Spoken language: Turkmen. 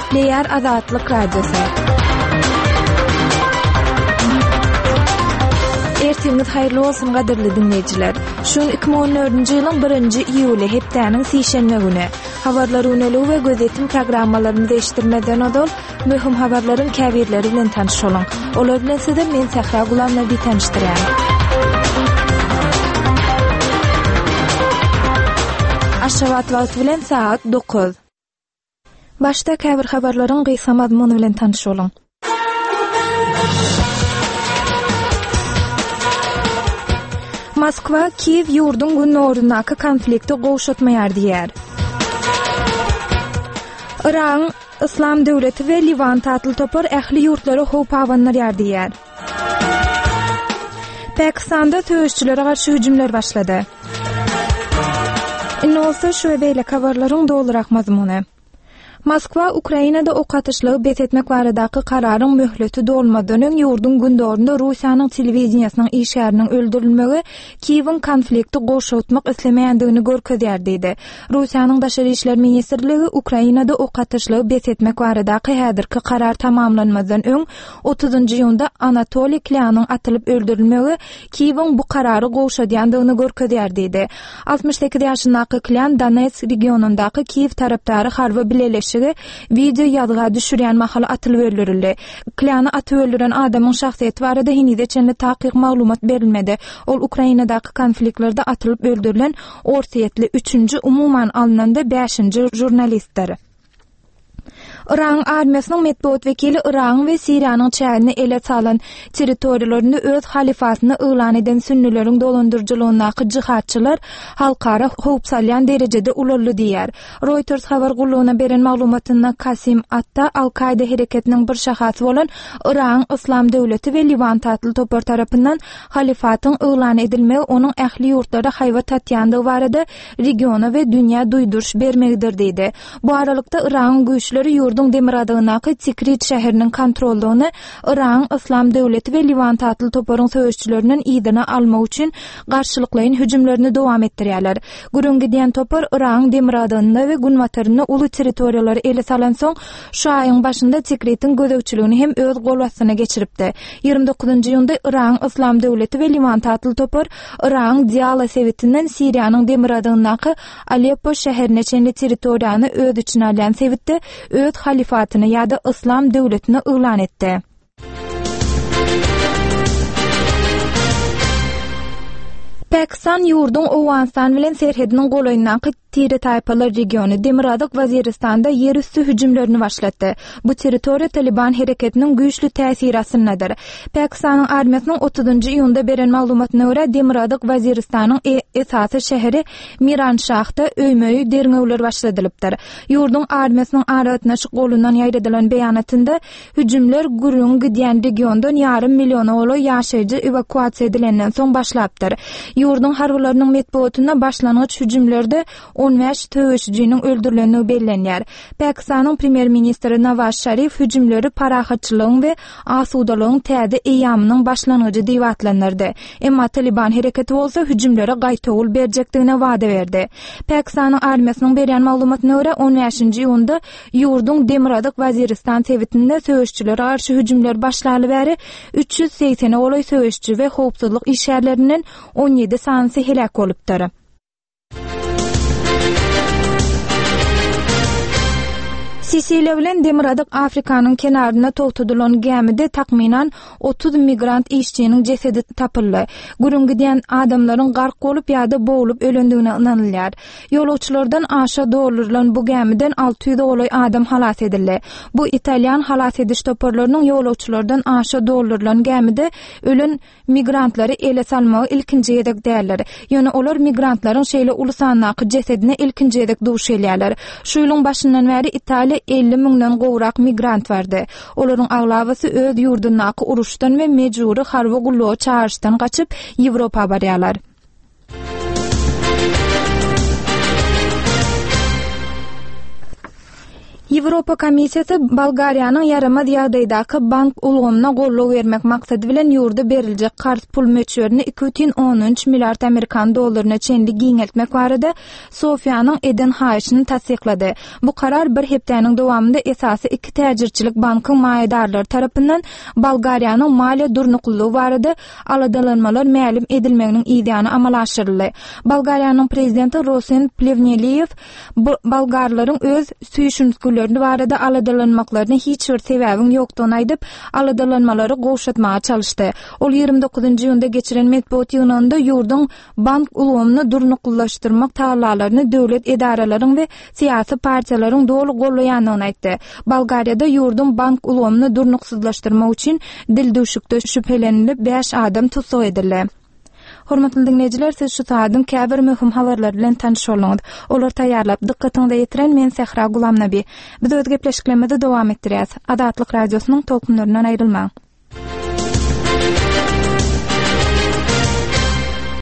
Leýär Azatlyk Radiosu. Ertimiz hayırlı olsun gaderli dinleyijiler. Şun 2014-nji ýylyň 1-nji iýuly hepdäniň sişenme güni. Habarlary öneli we gözetim programmalaryny eşitdirmeden odol möhüm habarlaryň käbirleri bilen tanışylaň. Olar bilen sizde men Sahra Gulamla bir tanışdyrýan. Aşgabat wagt bilen saat 9. Başta käbir habarlaryň gysga mazmuny bilen tanışylaň. Moskwa Kiev ýurdun günnorundaky konflikti gowşatmaýar diýär. Iran, İslam döwleti we Livan tatyl topar ähli ýurtlary howpawanlar diýär. Pakistanda töweşçilere garşy hüjümler başlady. Inolsa şu beýle habarlaryň dolurak mazmuny. Moskwa Ukrainada ok atışlygy betetmek baradaky kararyň möhleti dolmadan öň ýurdun gündorunda Russiýanyň telewiziýasynyň işäriniň öldürilmegi Kiýewiň konflikti goşutmak islemeýändigini görkezýär diýdi. Russiýanyň Daşary işler ministrligi Ukrainada ok atışlygy betetmek baradaky häzirki karar tamamlanmadan öň 30-njy ýylda Anatoliy Klyanyň atylyp öldürilmegi Kiýewiň bu karary goşadýandygyny görkezýär diýdi. 68 ýaşyndaky Klyan Donetsk regionundaky Kiýew tarapdary harby bileşigi video ýazga düşürýän mahala atylyp öldürildi. Klyany atyp öldüren adamyň şahsiýeti barada hinide çenli takyk maglumat berilmedi. Ol Ukrainadaky konfliktlerde atylyp öldürilen ortaýetli 3-nji umuman alnanda 5-nji jurnalistdir. Iran armiýasynyň medeniýet wekili Iran we Siriýanyň çägini ele salan territoriýalaryny öz halifatyny ýylan eden sünnileriň dolandyrjylygyny jihatçylar halkara howp salýan derejede ularly diýär. Reuters habar gullugyna beren maglumatyna Kasim Atta Al-Qaida hereketiniň bir şahasy bolan Iran İslam döwleti we Livan tatyl topar tarapyndan halifatyň ýylan edilmegi onuň ähli ýurtlarda haýwa tatýandygy barada regiona we dünýä duýduruş bermegdir diýdi. Bu aralykda Iran güýçleri ýurdun Demiradağınaky Tikrit şäheriniň kontrollugyny Iran İslam döwleti we Livan tatyl toparyň söwüşçilerinden ýygyna almak üçin garşylyklaryň hüjümlerini dowam etdirýärler. Gürüň gidýän topar Iran Demiradağynda we Gunwataryna uly territoriýalary ele salan soň şu aýyň başynda Tikritin gözegçiligini hem öz gol astyna geçiripdi. 29-njy ýylda Iran İslam döwleti we Livan tatyl topar Iran Diyala sewitinden Siriýanyň Demiradağynaky Aleppo şäherine çenli territoriýany öz içine alan sewitde öz halifatyny ýa-da İslam döwletini ýylan etdi. Pakistan ýurdun Owganistan bilen serhediniň golaýyndaky Tiri taýpalar regiony Demiradyk Waziristanda yer üstü hüjümlerini başlatdy. Bu territoriýa Taliban hereketiniň güýçli täsiri astyndadyr. Pakistanyň armiýasynyň 30-njy ýylda beren maglumatyna görä Demiradyk Waziristanyň esasy şäheri Miranşahda öýmeýi derňewler başladylypdyr. Ýurdun armiýasynyň aratynaşyk golundan ýaýradylan beýanatynda hüjümler gürüň gidýän regiondan ýarym million oly ýaşaýjy evakuasiýa edilenden soň başlapdyr. Ýurdun harbylarynyň medeniýetine başlangyç hüjümlerde 15 töweşçiniň öldürilenigi bellenýär. Pakistanyň premier ministri Nawaz Sharif hüjümleri parahatçylygyň we asudalygyň täze eýamynyň başlangyjy diýip atlanyrdy. Emma Taliban hereketi bolsa hüjümlere gaýta ol berjekdigine wada berdi. Pakistanyň armiýasynyň berýän maglumatyna görä 15-nji ýylda ýurdun Demiradyk Waziristan sewitinde söwüşçilere garşy hüjümler başlaly bäri 380 oly söwüşçi we howpsuzlyk işgärlerinden 17 sanyny helak bolupdyr. Sisiýa bilen Demiradyk Afrikanyň kenaryna togtudylan gemide takminan 30 migrant işçiniň jesedi tapyldy. Gürüň gidýän adamlaryň gark bolup ýa-da boğulup ölendigine inanylýar. Ýolagçylardan aşa doldurulan bu gemiden 600 oly adam halas edildi. Bu Italiýan halas ediş toparlarynyň ýolagçylardan aşa doldurulan gemide ölen migrantlary ele salmagy ilkinji edek däldir. Ýöne olar migrantlaryň şeýle ulusanaky jesedine ilkinji edek duş elýärler. Şu ýylyň başyndan bäri Italiýa 50 miňden gowrak migrant bardy. Olaryň aglabasy öz ýurdundaky uruşdan we mejburi harby gulluğa çağırşdan gaçyp Ýewropa barýarlar. Ýewropa Komissiyasy Bolgariýanyň ýaramaz ýagdaýdaky bank ulgamyna gollaw bermek maksady bilen ýurda beriljek kart pul möçberini 213 milliard Amerikan dollaryna çenli giňeltmek barada Sofiýanyň eden haýyşyny tasdiklady. Bu karar bir hepdäniň dowamında esasy iki täjirçilik bankyň maýadarlary tarapyndan Bolgariýanyň maliýe durnuklygy barada aladalanmalar mälim edilmeginiň ideýany amala aşyryldy. Bolgariýanyň prezidenti Rosen Plevneliev bolgarlaryň öz süýşünçgülerini barada aladalanmaklaryna hiç bir sebäbiň ýokdugyny aýdyp, aladalanmalary gowşatmaga çalyşdy. Ol 29-njy ýylda geçiren medeniýet ýygnynda ýurduň bank ulgamyny durnuklaşdyrmak taýlaryny döwlet edaralaryň we syýasy partiýalaryň dolu gollaýanyny aýtdy. Bolgariýada ýurduň bank ulgamyny durnuksuzlaşdyrmak üçin dildöşükde şüphelenilip 5 adam tutsak edildi. Hormatly dinleyijiler, siz şu taýdym käbir möhüm habarlar bilen tanış bolňyz. Olar taýýarlap dikkatiňizde ýetiren men Sehra Gulamnaby. Biz öz gepleşiklerimizi dowam etdirýäs. Adatlyk radiosynyň tolkunlaryndan aýrylmaň.